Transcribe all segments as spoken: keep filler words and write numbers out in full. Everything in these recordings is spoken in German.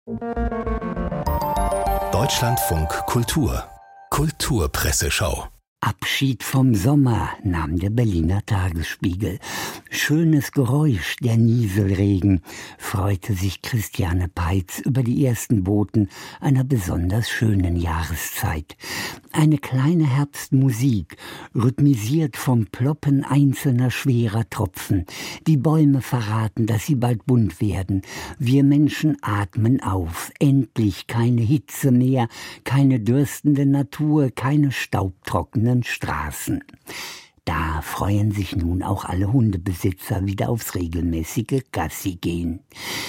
Deutschlandfunk Kultur Kulturpresseschau. Abschied vom Sommer, nahm der Berliner Tagesspiegel. Schönes Geräusch, der Nieselregen, freute sich Christiane Peitz über die ersten Boten einer besonders schönen Jahreszeit. Eine kleine Herbstmusik, rhythmisiert vom Ploppen einzelner schwerer Tropfen. Die Bäume verraten, dass sie bald bunt werden. Wir Menschen atmen auf. Endlich keine Hitze mehr, keine dürstende Natur, keine staubtrockene Straßen. Da freuen sich nun auch alle Hundebesitzer wieder aufs regelmäßige Gassi-Gehen.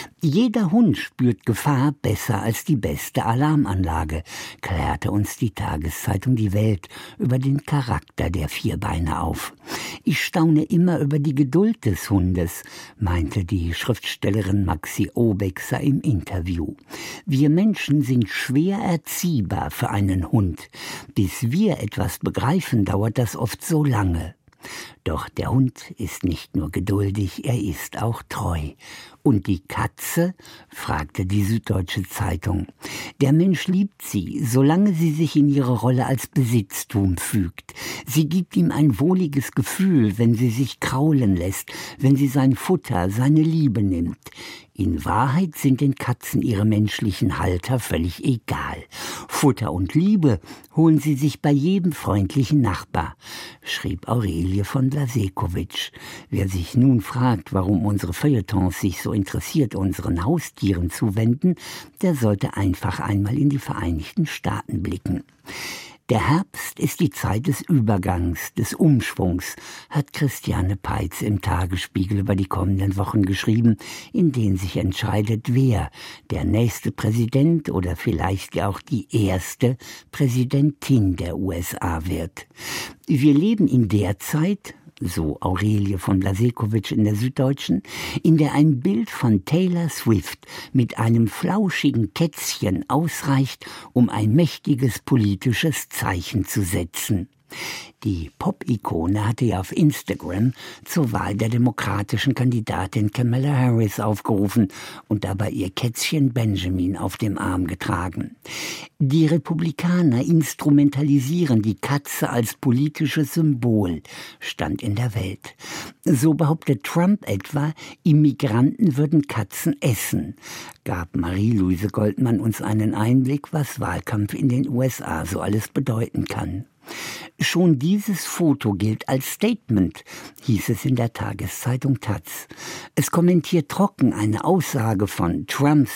Jeder Hund spürt Gefahr besser als die beste Alarmanlage, klärte uns die Tageszeitung Die Welt über den Charakter der Vierbeiner auf. Ich staune immer über die Geduld des Hundes, meinte die Schriftstellerin Maxi Obexer im Interview. Wir Menschen sind schwer erziehbar für einen Hund. Bis wir etwas begreifen, dauert das oft so lange. Doch der Hund ist nicht nur geduldig, er ist auch treu. Und die Katze? Fragte die Süddeutsche Zeitung. Der Mensch liebt sie, solange sie sich in ihre Rolle als Besitztum fügt. Sie gibt ihm ein wohliges Gefühl, wenn sie sich kraulen lässt, wenn sie sein Futter, seine Liebe nimmt. In Wahrheit sind den Katzen ihre menschlichen Halter völlig egal. Futter und Liebe holen sie sich bei jedem freundlichen Nachbar, schrieb Aurelie von Blasekowitsch. Wer sich nun fragt, warum unsere Feuilletons sich so interessiert unseren Haustieren zuwenden, der sollte einfach einmal in die Vereinigten Staaten blicken. Der Herbst ist die Zeit des Übergangs, des Umschwungs, hat Christiane Peitz im Tagesspiegel über die kommenden Wochen geschrieben, in denen sich entscheidet, wer der nächste Präsident oder vielleicht ja auch die erste Präsidentin der U S A wird. Wir leben in der Zeit, so Aurelie von Blasekowitsch in der Süddeutschen, in der ein Bild von Taylor Swift mit einem flauschigen Kätzchen ausreicht, um ein mächtiges politisches Zeichen zu setzen. Die Pop-Ikone hatte ja auf Instagram zur Wahl der demokratischen Kandidatin Kamala Harris aufgerufen und dabei ihr Kätzchen Benjamin auf dem Arm getragen. Die Republikaner instrumentalisieren die Katze als politisches Symbol, stand in der Welt. So behauptet Trump etwa, Immigranten würden Katzen essen, gab Marie-Louise Goldmann uns einen Einblick, was Wahlkampf in den U S A so alles bedeuten kann. Schon dieses Foto gilt als Statement, hieß es in der Tageszeitung Taz. Es kommentiert trocken eine Aussage von Trumps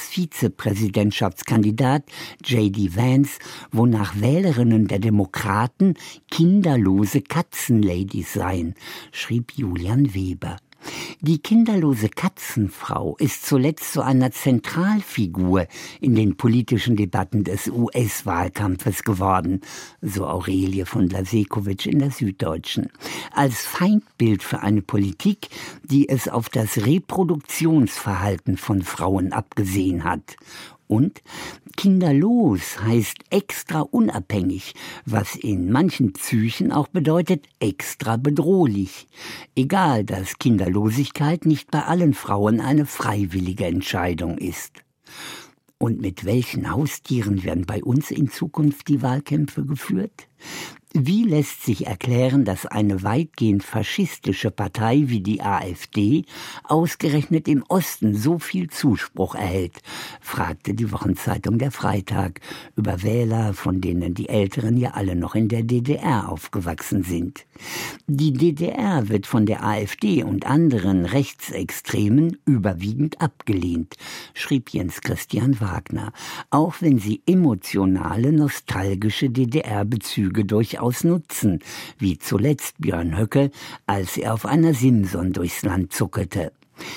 Vizepräsidentschaftskandidat J D Vance, wonach Wählerinnen der Demokraten kinderlose Katzenladies seien, schrieb Julian Weber. Die kinderlose Katzenfrau ist zuletzt zu einer Zentralfigur in den politischen Debatten des U S-Wahlkampfes geworden, so Aurelie von Blasekowitsch in der Süddeutschen. Als Feindbild für eine Politik, die es auf das Reproduktionsverhalten von Frauen abgesehen hat. Und kinderlos heißt extra unabhängig, was in manchen Psychen auch bedeutet extra bedrohlich. Egal, dass Kinderlosigkeit nicht bei allen Frauen eine freiwillige Entscheidung ist. Und mit welchen Haustieren werden bei uns in Zukunft die Wahlkämpfe geführt? Wie lässt sich erklären, dass eine weitgehend faschistische Partei wie die AfD ausgerechnet im Osten so viel Zuspruch erhält, fragte die Wochenzeitung Der Freitag über Wähler, von denen die Älteren ja alle noch in der D D R aufgewachsen sind. Die D D R wird von der AfD und anderen Rechtsextremen überwiegend abgelehnt, schrieb Jens Christian Wagner, auch wenn sie emotionale, nostalgische D D R-Bezüge durchaus nutzen, wie zuletzt Björn Höcke, als er auf einer Simson durchs Land zuckelte.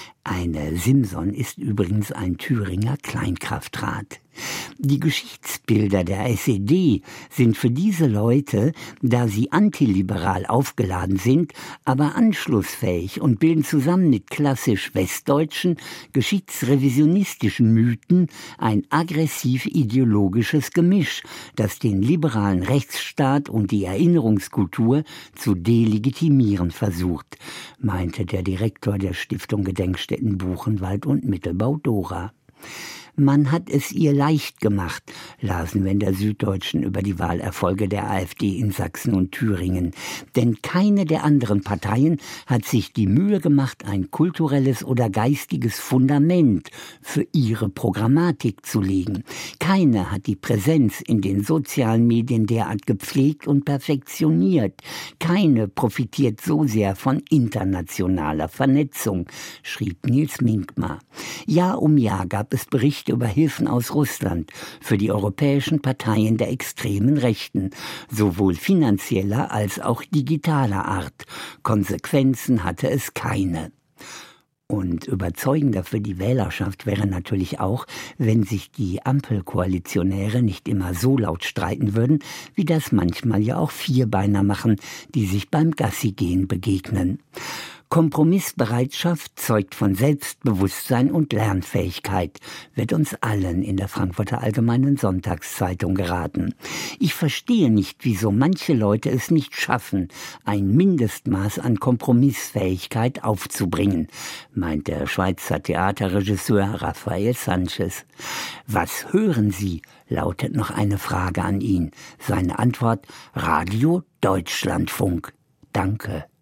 Eine Simson ist übrigens ein Thüringer Kleinkraftrad. Die Geschichtsbilder der S E D sind für diese Leute, da sie antiliberal aufgeladen sind, aber anschlussfähig und bilden zusammen mit klassisch westdeutschen, geschichtsrevisionistischen Mythen ein aggressiv-ideologisches Gemisch, das den liberalen Rechtsstaat und die Erinnerungskultur zu delegitimieren versucht, meinte der Direktor der Stiftung Gedenkstätten Buchenwald und Mittelbau Dora. Man hat es ihr leicht gemacht, lasen wir in der Süddeutschen über die Wahlerfolge der AfD in Sachsen und Thüringen. Denn keine der anderen Parteien hat sich die Mühe gemacht, ein kulturelles oder geistiges Fundament für ihre Programmatik zu legen. Keine hat die Präsenz in den sozialen Medien derart gepflegt und perfektioniert. Keine profitiert so sehr von internationaler Vernetzung, schrieb Nils Minkmar. Jahr um Jahr gab es Berichte über Hilfen aus Russland für die europäischen Parteien der extremen Rechten, sowohl finanzieller als auch digitaler Art. Konsequenzen hatte es keine. Und überzeugender für die Wählerschaft wäre natürlich auch, wenn sich die Ampelkoalitionäre nicht immer so laut streiten würden, wie das manchmal ja auch Vierbeiner machen, die sich beim Gassigehen begegnen. Kompromissbereitschaft zeugt von Selbstbewusstsein und Lernfähigkeit, wird uns allen in der Frankfurter Allgemeinen Sonntagszeitung geraten. Ich verstehe nicht, wieso manche Leute es nicht schaffen, ein Mindestmaß an Kompromissfähigkeit aufzubringen, meint der Schweizer Theaterregisseur Raphael Sanchez. Was hören Sie? Lautet noch eine Frage an ihn. Seine Antwort: Radio Deutschlandfunk. Danke.